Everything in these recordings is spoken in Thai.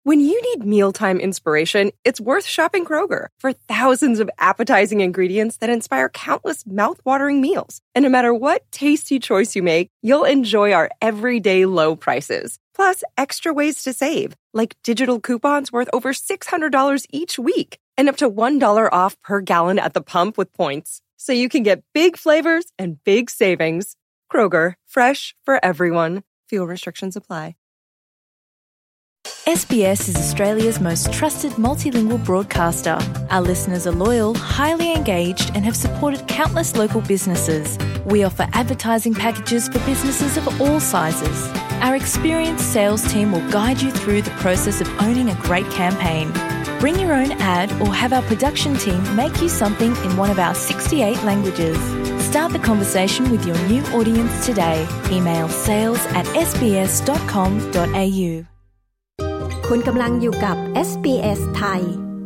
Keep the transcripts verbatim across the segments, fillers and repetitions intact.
When you need mealtime inspiration, it's worth shopping Kroger for thousands of appetizing ingredients that inspire countless mouth-watering meals. And no matter what tasty choice you make, you'll enjoy our everyday low prices. Plus, extra ways to save, like digital coupons worth over six hundred dollars each week and up to one dollar off per gallon at the pump with points. So you can get big flavors and big savings. Kroger, fresh for everyone. Fuel restrictions apply. S B S is Australia's most trusted multilingual broadcaster. Our listeners are loyal, highly engaged, and have supported countless local businesses. We offer advertising packages for businesses of all sizes. Our experienced sales team will guide you through the process of owning a great campaign. Bring your own ad or have our production team make you something in one of our sixty-eight languages. Start the conversation with your new audience today. Email sales at s b s dot com dot a u คุณกำลังอยู่กับ เอส บี เอส ไทย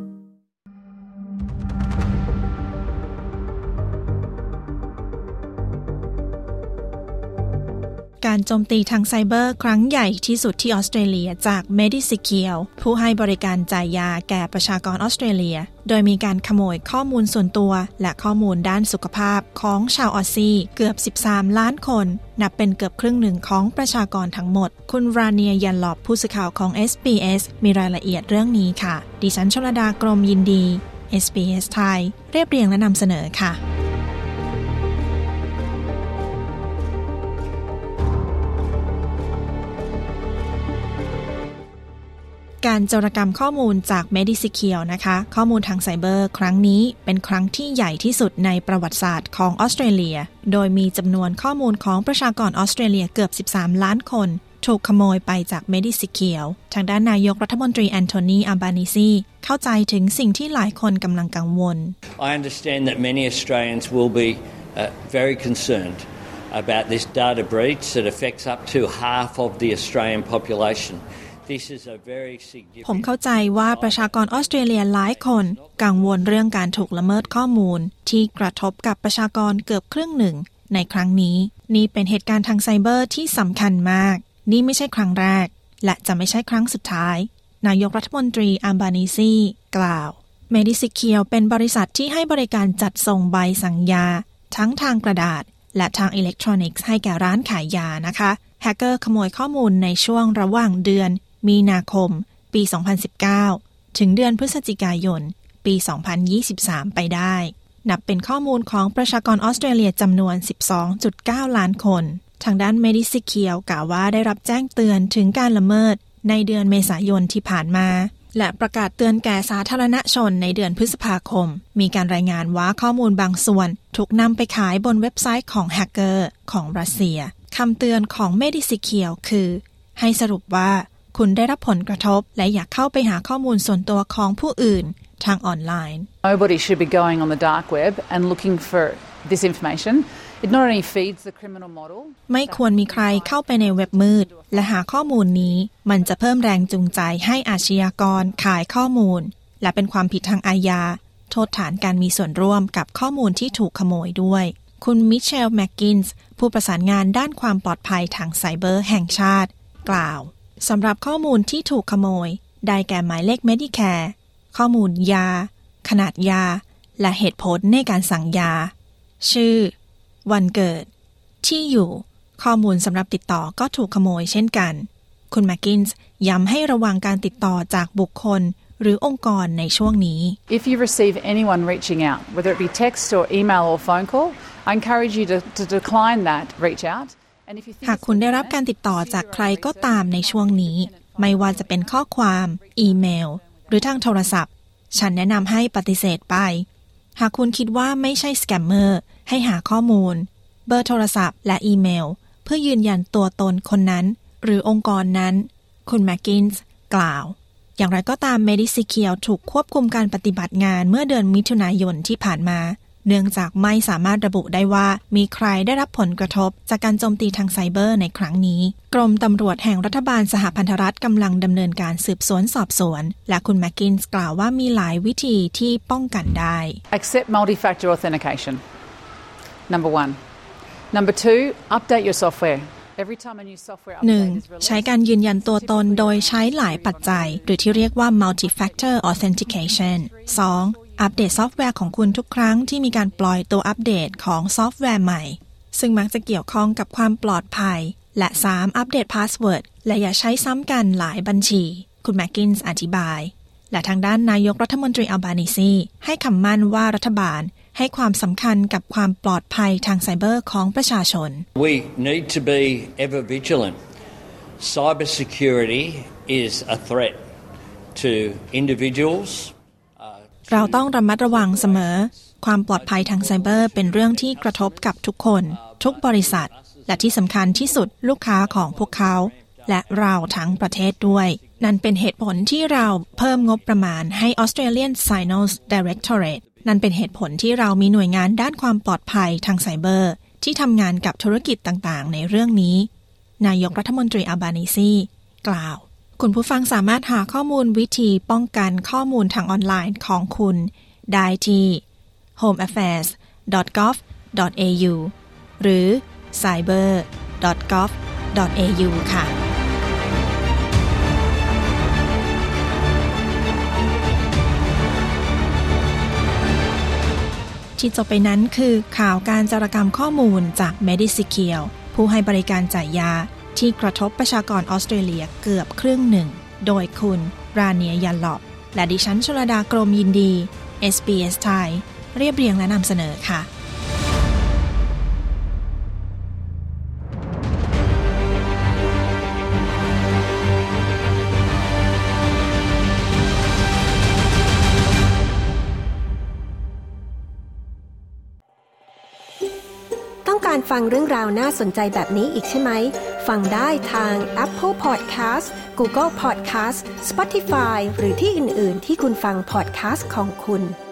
การโจมตีทางไซเบอร์ครั้งใหญ่ที่สุดที่ออสเตรเลียจาก Medisecure ผู้ให้บริการจ่ายยาแก่ประชากรออสเตรเลียโดยมีการขโมยข้อมูลส่วนตัวและข้อมูลด้านสุขภาพของชาวออสซี่เกือบสิบสามล้านคนนับเป็นเกือบครึ่งหนึ่งของประชากรทั้งหมดคุณราเนียยันลอบผู้สื่อข่าวของ เอส บี เอส มีรายละเอียดเรื่องนี้ค่ะดิฉันชลดากรมยินดี เอส บี เอส ไทยเรียบเรียงและนำเสนอค่ะการโจรกรรมข้อมูลจาก Medisecure นะคะข้อมูลทางไซเบอร์ครั้งนี้เป็นครั้งที่ใหญ่ที่สุดในประวัติศาสตร์ของออสเตรเลียโดยมีจำนวนข้อมูลของประชากรออสเตรเลียเกือบสิบสามล้านคนถูกขโมยไปจาก Medisecure ทางด้านนายกรัฐมนตรีแอนโทนีอัลบานีซีเข้าใจถึงสิ่งที่หลายคนกำลังกังวล I understand that many Australians will be uh, very concerned about this data breach that affects up to half of the Australian populationผมเข้าใจว่าประชากรออสเตรเลียหลายคนกังวลเรื่องการถูกละเมิดข้อมูลที่กระทบกับประชากรเกือบครึ่งหนึ่งในครั้งนี้นี่เป็นเหตุการณ์ทางไซเบอร์ที่สำคัญมากนี่ไม่ใช่ครั้งแรกและจะไม่ใช่ครั้งสุดท้ายนายกรัฐมนตรีอัลบานีซีกล่าว Medisecure เป็นบริษัทที่ให้บริการจัดส่งใบสั่งยาทั้งทางกระดาษและทางอิเล็กทรอนิกส์ให้แก่ร้านขายยานะคะแฮกเกอร์ขโมยข้อมูลในช่วงระหว่างเดือนมีนาคมปีสองพันสิบเก้าถึงเดือนพฤศจิกายนปีสองพันยี่สิบสามไปได้นับเป็นข้อมูลของประชากรออสเตรเลียจำนวน สิบสองจุดเก้า ล้านคนทางด้าน Medisecure กล่าวว่าได้รับแจ้งเตือนถึงการละเมิดในเดือนเมษายนที่ผ่านมาและประกาศเตือนแก่สาธารณชนในเดือนพฤษภาคมมีการรายงานว่าข้อมูลบางส่วนถูกนำไปขายบนเว็บไซต์ของแฮกเกอร์ของรัสเซียคำเตือนของ Medisecure คือให้สรุปว่าคุณได้รับผลกระทบและอยากเข้าไปหาข้อมูลส่วนตัวของผู้อื่นทางออนไลน์ Nobody should be going on the dark web and looking for this information. It not only feeds the criminal model. ไม่ควรมีใครเข้าไปในเว็บมืดและหาข้อมูลนี้มันจะเพิ่มแรงจูงใจให้อาชญากรขายข้อมูลและเป็นความผิดทางอาญาโทษฐานการมีส่วนร่วมกับข้อมูลที่ถูกขโมยด้วยคุณมิเชลแมคกินส์ผู้ประสานงานด้านความปลอดภัยทางไซเบอร์แห่งชาติกล่าวสำหรับข้อมูลที่ถูกขโมยได้แก่หมายเลข Medicare ข้อมูลยาขนาดยาและเหตุผลในการสั่งยาชื่อวันเกิดที่อยู่ข้อมูลสำหรับติดต่อก็ถูกขโมยเช่นกันคุณแมคกินส์ย้ำให้ระวังการติดต่อจากบุคคลหรือองค์กรในช่วงนี้ If you receive anyone reaching out, whether it be text or email or phone call, I encourage you to, to decline that reach out. หากคุณได้รับการติดต่อจากใครก็ตามในช่วงนี้ไม่ว่าจะเป็นข้อความอีเมลหรือทางโทรศัพท์ฉันแนะนำให้ปฏิเสธไปหากคุณคิดว่าไม่ใช่สแกมเมอร์ให้หาข้อมูลเบอร์โทรศัพท์และอีเมลเพื่อยืนยันตัวตนคนนั้นหรือองค์กรนั้นคุณแมคกินส์กล่าวอย่างไรก็ตาม Medisecure ถูกควบคุมการปฏิบัติงานเมื่อเดือนมิถุนายนที่ผ่านมาเนื่องจากไม่สามารถระบุได้ว่ามีใครได้รับผลกระทบจากการโจมตีทางไซเบอร์ในครั้งนี้กรมตำรวจแห่งรัฐบาลสหพันธรัฐกำลังดำเนินการสืบสวนสอบสวนและคุณแมคกินส์กล่าวว่ามีหลายวิธีที่ป้องกันได้ Accept multi-factor authentication. Number one. Number two, update your software. หนึ่ง ใช้การยืนยันตัวตนโดยใช้หลายปัจจัยหรือที่เรียกว่า multi-factor authentication สอง อัปเดตซอฟต์แวร์ของคุณทุกครั้งที่มีการปล่อยตัวอัปเดตของซอฟต์แวร์ใหม่ซึ่งมักจะเกี่ยวข้องกับความปลอดภัยและสาม อัปเดตพาสเวิร์ดและอย่าใช้ซ้ำกันหลายบัญชีคุณแมคกินส์อธิบายและทางด้านนายกรัฐมนตรีอัลบานีซีให้คำมั่นว่ารัฐบาลให้ความสำคัญกับความปลอดภัยทางไซเบอร์ของประชาชน We need to be ever vigilant. Cybersecurity is a threat to individuals. เราต้องระมัดระวังเสมอความปลอดภัยทางไซเบอร์เป็นเรื่องที่กระทบกับทุกคนทุกบริษัทและที่สำคัญที่สุดลูกค้าของพวกเขาและเราทั้งประเทศด้วยนั่นเป็นเหตุผลที่เราเพิ่มงบประมาณให้ Australian Signals Directorate นั่นเป็นเหตุผลที่เรามีหน่วยงานด้านความปลอดภัยทางไซเบอร์ที่ทำงานกับธุรกิจต่างๆในเรื่องนี้นายกรัฐมนตรีอัลบานีซีกล่าวคุณผู้ฟังสามารถหาข้อมูลวิธีป้องกันข้อมูลทางออนไลน์ของคุณได้ที่ โฮม แอฟแฟร์ส ดอท กอฟ ดอท เอ ยู หรือ ไซเบอร์ ดอท กอฟ ดอท เอ ยู ค่ะที่จบไปนั้นคือข่าวการจารกรรมข้อมูลจาก Medisecure ผู้ให้บริการจ่ายยาที่กระทบประชากรออสเตรเลียเกือบครึ่งหนึ่งโดยคุณราเนียยันลอบและดิฉันชลดากรมยินดี เอส บี เอส ไทยเรียบเรียงและนำเสนอค่ะต้องการฟังเรื่องราวน่าสนใจแบบนี้อีกใช่ไหมฟังได้ทาง Apple Podcast Google Podcast Spotify หรือที่อื่นๆที่คุณฟัง podcast ของคุณ